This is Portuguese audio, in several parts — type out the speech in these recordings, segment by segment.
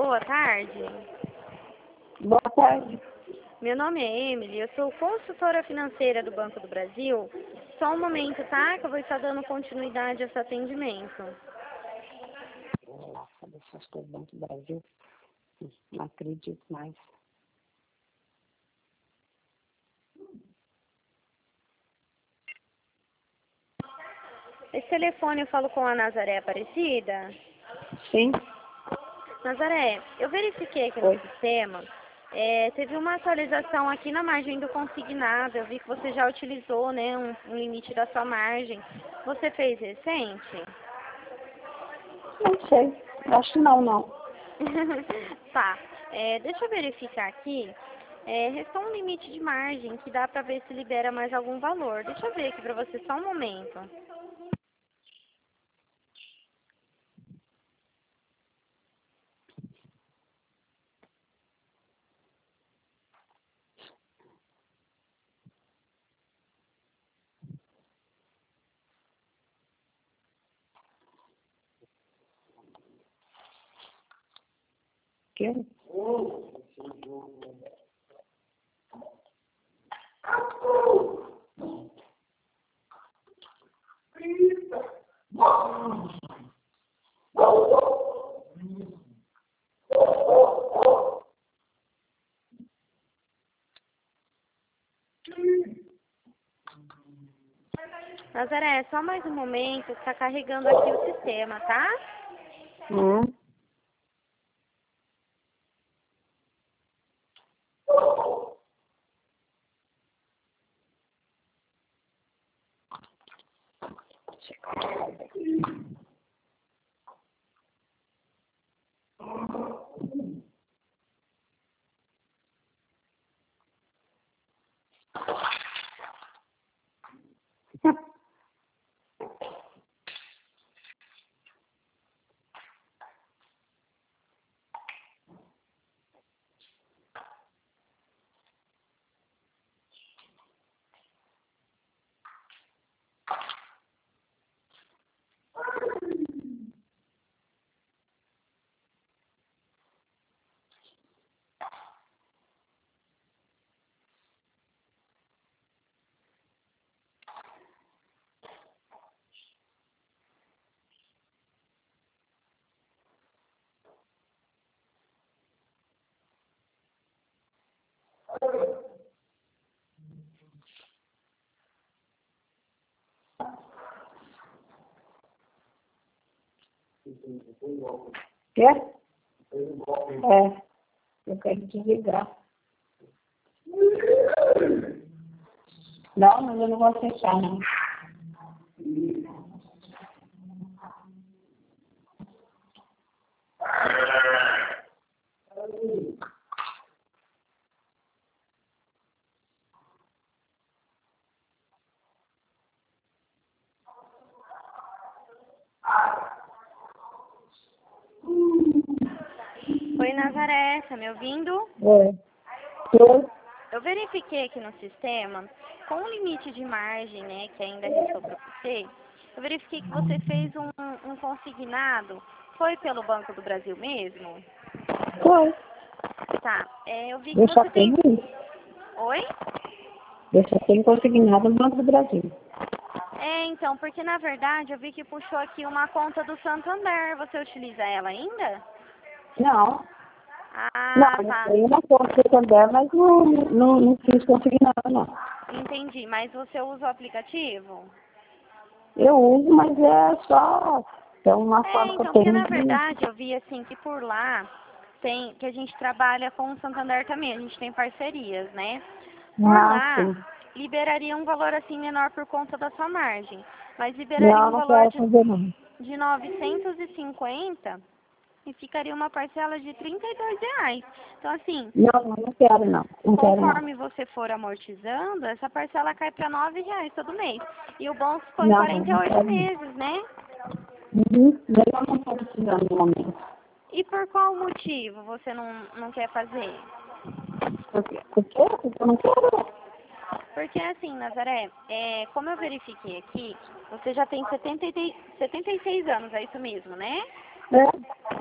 boa tarde. Boa tarde. Meu nome é Emily, eu sou consultora financeira do Banco do Brasil. Só um momento, tá? Que eu vou estar dando continuidade a esse atendimento. Nossa, dessas coisas do Banco do Brasil, não acredito mais. Esse telefone eu falo com a Nazaré Aparecida? Sim? Nazaré, eu verifiquei aqui no sistema, teve uma atualização aqui na margem do consignado. Eu vi que você já utilizou, né, um limite da sua margem. Você fez recente? Não sei. Acho que não. Tá. Deixa eu verificar aqui. Restou um limite de margem que dá pra ver se libera mais algum valor. Deixa eu ver aqui pra você só um momento. Quero. Nazaré, só mais um momento, está carregando aqui o sistema, tá? Quer? Eu quero desligar. Não, mas eu não vou aceitar, não. Oi, Nazaré, tá me ouvindo? Eu verifiquei aqui no sistema, com o limite de margem, né, que ainda restou para você, eu verifiquei que você fez um consignado. Foi pelo Banco do Brasil mesmo? Foi. Tá. Eu vi que Eu só você tem... tenho isso. Oi? Eu só tenho consignado no Banco do Brasil. Então, porque na verdade eu vi que puxou aqui uma conta do Santander. Você utiliza ela ainda? Não. Ah, Não, eu tá. tenho uma conta também, mas não fiz consignado, não. Entendi. Mas você usa o aplicativo? Eu uso, mas é só... É uma forma que eu Então, porque tenho na de... verdade eu vi assim que por lá tem, que a gente trabalha com o Santander também, a gente tem parcerias, né? Por lá, sim. liberaria um valor assim menor por conta da sua margem, mas liberaria Não, um não valor quero fazer, não. de 950 e ficaria uma parcela de R$ 32. Então, assim, Não quero, não. Não quero, não. conforme você for amortizando, essa parcela cai para R$ 9 todo mês. E o bom ficou em Não 48 quero, não. meses, né? Eu não estou precisando no momento. E por qual motivo você não quer fazer? Por quê? Porque eu não quero. Porque assim, Nazaré, como eu verifiquei aqui, você já tem 76 anos, é isso mesmo, né? É.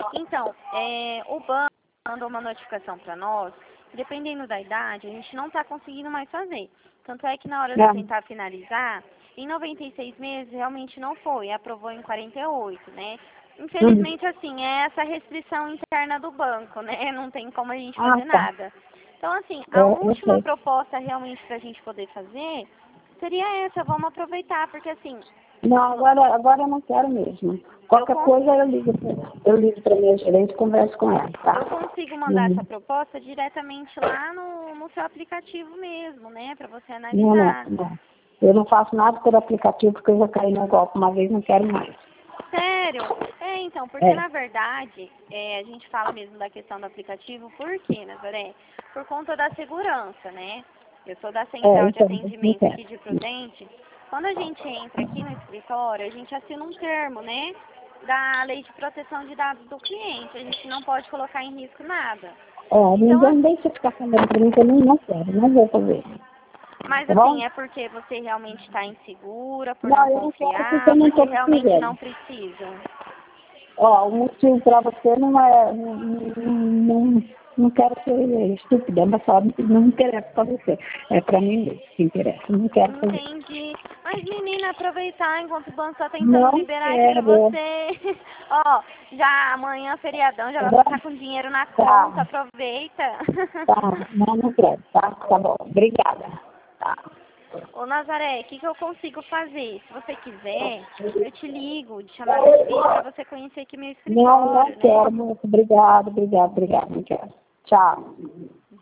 Então, o banco mandou uma notificação para nós, dependendo da idade, a gente não está conseguindo mais fazer. Tanto é que na hora de tentar finalizar, em 96 meses realmente não foi, aprovou em 48, né? Infelizmente, assim, é essa restrição interna do banco, né? Não tem como a gente fazer nada. Então, assim, a última proposta realmente para a gente poder fazer seria essa, vamos aproveitar, porque assim... Não, agora eu não quero mesmo. Qualquer coisa eu ligo para minha gerente e converso com ela, tá? Eu consigo mandar essa proposta diretamente lá no seu aplicativo mesmo, né? Para você analisar. Não. Eu não faço nada por aplicativo porque eu já caí no golpe uma vez, não quero mais. Sério? Então, porque na verdade, a gente fala mesmo da questão do aplicativo, por quê, Nazaré? Por conta da segurança, né? Eu sou da central de atendimento aqui de Prudente. Quando a gente entra aqui no escritório, a gente assina um termo, né? Da Lei de Proteção de Dados do Cliente. A gente não pode colocar em risco nada. Não deixa ficar falando para mim que eu não quero, não vou fazer. Mas assim, é porque você realmente está insegura, por não confiar, porque realmente não precisa. O motivo para você não é... Não quero ser estúpida, mas só não interessa para você. É para mim mesmo que interessa, não quero fazer. Entendi. Mas, menina, aproveitar enquanto o banco está tentando liberar aqui para você. Já amanhã, feriadão, já vai passar com dinheiro na conta, aproveita. Não quero, tá? Tá bom, obrigada. Tá. Ô, Nazaré, o que eu consigo fazer? Se você quiser, eu te ligo de chamada de vídeo para você conhecer aqui meu escritório. Não quero, moço. Obrigado, não quero. Tchau.